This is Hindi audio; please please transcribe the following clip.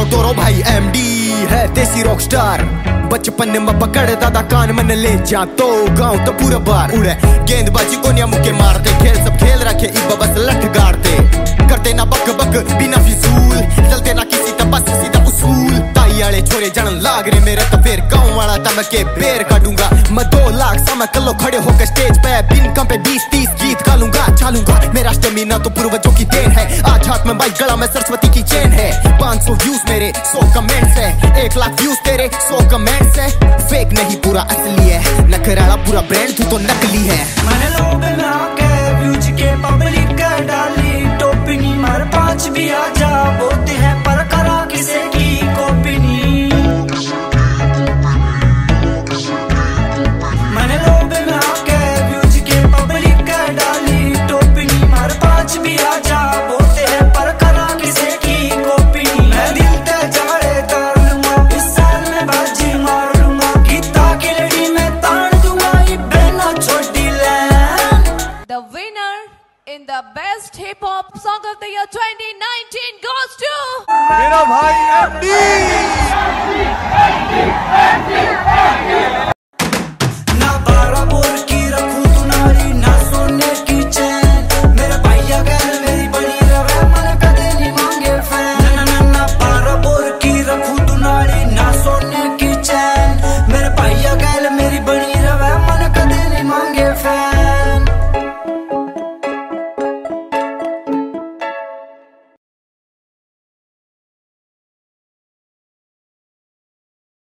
तोरो भाई एमडी है देसी रॉक स्टार। बचपन में पकड़ दादा कान मन ले जा तो गाँव तो पूरा बार उड़े। गेंदबाजी को निया मुके मारते, खेल सब खेल रखे इब बस लठ गाड़ते। करते ना बक बक बिना फिजूल, चलते ना किसी का बस सीधा उसूल। ताई वाले छोरे जन लाग रे मेरे तो फिर गाँव वाला तम के पैर काटूंगा। मैं 2 लाख समय कलो खड़े होकर स्टेज पे बिन कम पे 20-30 गीत गालूंगा चालूंगा। मेरा स्टेमिना तो पूर्वजों की देन है, आज हाथ में बाइक गला में सरस्वती की चेन है। 500 व्यूज मेरे 100 कमेंट्स है, 1 लाख व्यूज तेरे 100 कमेंट्स है। फेक नहीं पूरा असली है, नखराला पूरा ब्रांड तू तो नकली है। मैंने लोग ना के व्यूज के पब्लिक का डाली टोपी नी मार 5 भी आ जा बोते हैं पर करा किसे की कॉपी नी। मैंने लोग ना के व्यूज के पब्लिक का डाली टोपी नी मार 5 भी आ जा बोते हैं पर करा किसे की कॉपी नी। मैं दिल ते जाड़े कर लूंगा, इस साल में बाजी मार लूंगा, गीता की लड़ी में ताड़ दूंगा, ये बहना छोटी ले। The winner in the best hip hop song of the year 2019 goes to मेरा भाई एमडी।